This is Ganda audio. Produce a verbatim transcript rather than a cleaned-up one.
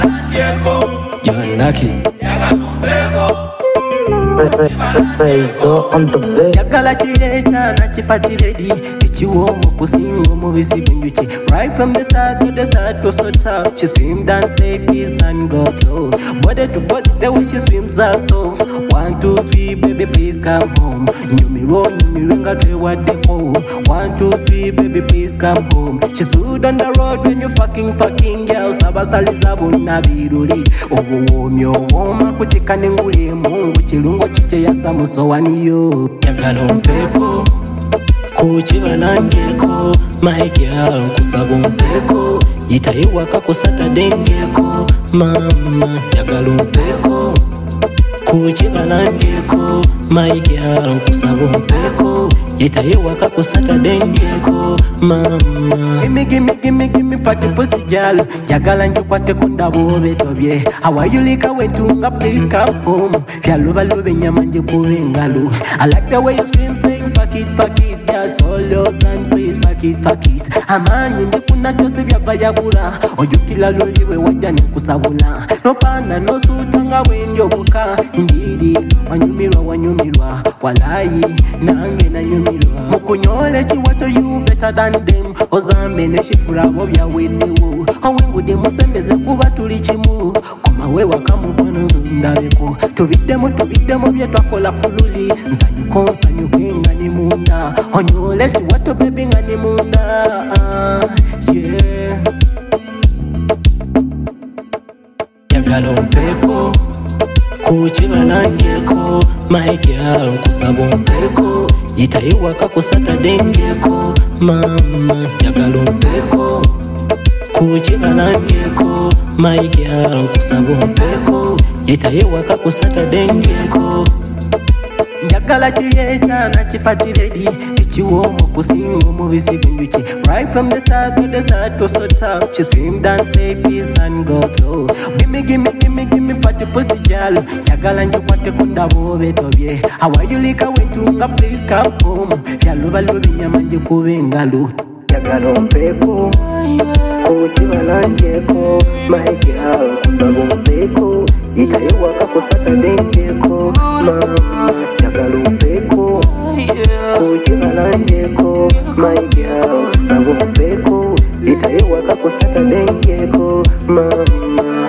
You're lucky. Prezo on the bed. Yagala chileta na chifatiredi. Ichiwomo kusingo mubisi binjuchi. Right from the start to the start was so tough. She screamed and said peace and go slow. Body to body the way she swims her soft. One, two, three, baby please come home. Numero, numerenga twe what they call. One, two, three, baby please come home. She stood on the road when you fucking fucking girl. Sabasaliza bunabiruli. Owo myo woma kuchika nengule mungu chilungo chiche ya samuso waniyo. Yagala mpeko kuchibalangeko. My girl kusaba mpeko. Yitayiwa kako satadengeko. Mama yagala mpeko kuchibalangeko. My girl kusaba mpeko. Yitayiwa kako satadengeko. Mama gimme gimme gimme gimme fati pussy girl. Yagala njukwate kundabo betobye. How you like when tunga please come home. Yaluba lube nyamanje kubengalo. I like the way you scream saying fuck it fuck it. That's all yours and please fuck it fuck it. Amanyi ndikuna chose byava yagula. Ojukila luliwe wajani kusabula. No pana no sutanga wendio buka. Indidi wanyumirwa wanyumirwa. Walayi nange na nyumirwa. Mukunyole chiwato you better than them. Ozambe neshifura bobya wedewo. Awengude musembeze kuba tuli chimu. Koma we wakamubona nzundabeko. Tubidemo tubidemo bye twakola kululi. Nsanyuko nsanyukenga ni munda. Onyole chiwato baby nga ni munda. uh, Yeah. Yagala mpeko kuchibalangeko. My girl kusaba mpeko. Yitayiwa kako satadengeko. Mama yagala mpeko kuchibalangeko. My girl kusaba mpeko. Yitayiwa kako satadengeko. Yagala chileta na chifatiredi. Ichiwomo kusingo mubisi binjuchi. Right from the start to the start was so tough. She screamed and said peace and go slow. Gimme gimme gimme gimme fati pussy girl. Yagala njukwate kundabo betobye. How you like when tunga please come home. Yaluba lube nyamanje kubengalo. Yagala mpeko kuchibalangeko. My girl kusaba mpeko. Yitayiwa kako satadengeko. Mama yagala mpeko kuchibalangeko. My girl kusaba mpeko. Yitayiwa kako satadengeko. Mama